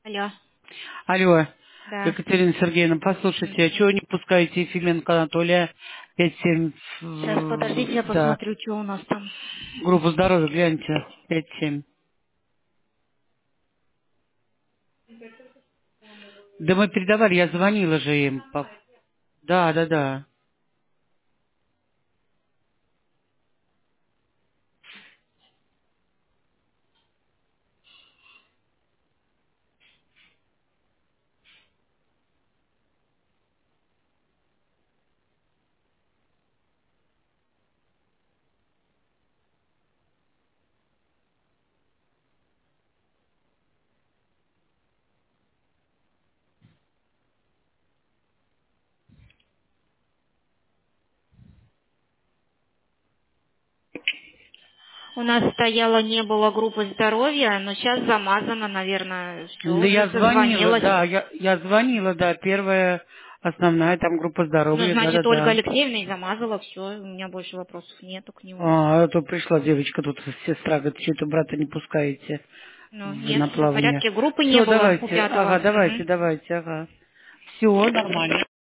Алло. Алло, Да. Екатерина Сергеевна, послушайте, а чего не пускаете Ефименко Анатолия 5-7, Сейчас, подождите, я да, посмотрю, что у нас там. группу здоровья, гляньте, 5-7. Да мы передавали, я звонила же им. Да, да, да. У нас стояла, не было группы здоровья, но сейчас замазано, наверное, все Да уже я звонила, созвонилась. да, я звонила, да, первая основная там группа Ну, здоровья, да, да, значит, Ольга да. Алексеевна и замазала, все, у меня больше вопросов нету к нему. А то пришла девочка, тут сестра, говорит, что-то брата не пускаете Ну, нет, на все в плавание. порядке, группы не Все, было у давайте, пятого. ага, Мгм. давайте, ага. Все, нормально.